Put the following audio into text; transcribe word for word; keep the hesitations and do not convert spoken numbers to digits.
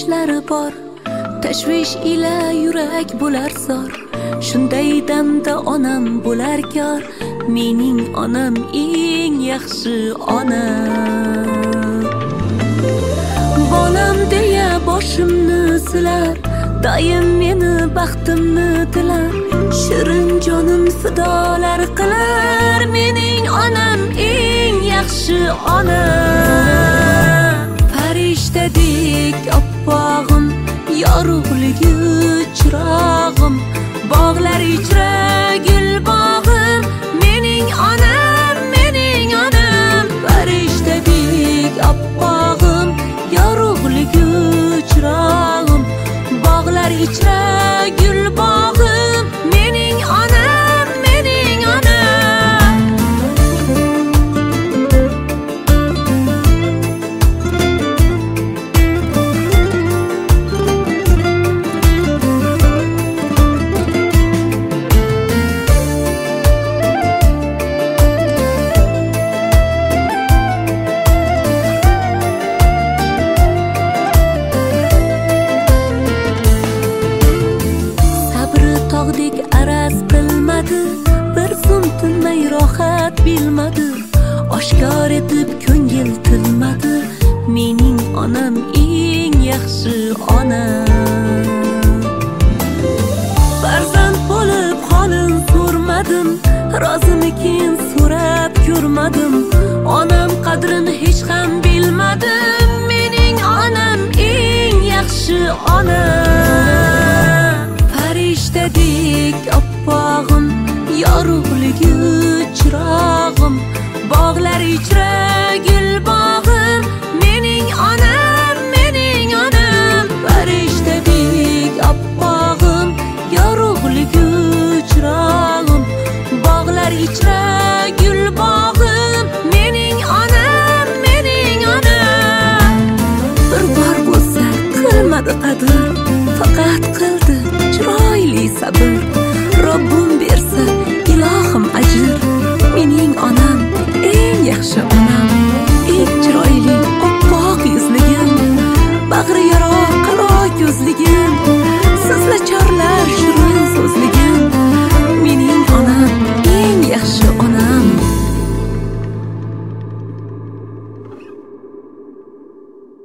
ishlari bor, tashvish ila yurak bo'lar zor. Shunday damda onam bo'lar kor, mening onam eng yaxshi ona. Bolam deya boshimni silar, doim meni baxtimni tilar. Shirin jonim fidolar qilar, mening onam eng yaxshi ona. Farishtadek oppog'im, yorug'ligi chirog'im, bog'lar ichra gul bog'im, mening onam, mening onam. Farishtadek oppog'im, yorug'ligi chirog'im, bog'lar ichra gul bog'im, mening onam, mening onam. Tog'dek araz qilmadi, bir zum tinmay rohat bilmadi. Oshkor etib ko'ngil tilmadi, mening onam eng yaxshi ona. Farzand bo'lib holim so'rmadim, rozimikin so'rab ko'rmadim. Onam qadrini hech ham bilmadim, mening onam eng yaxshi ona. Farishtadek oppog'im, yorug'ligi chirog'im, bog'lar ichra gul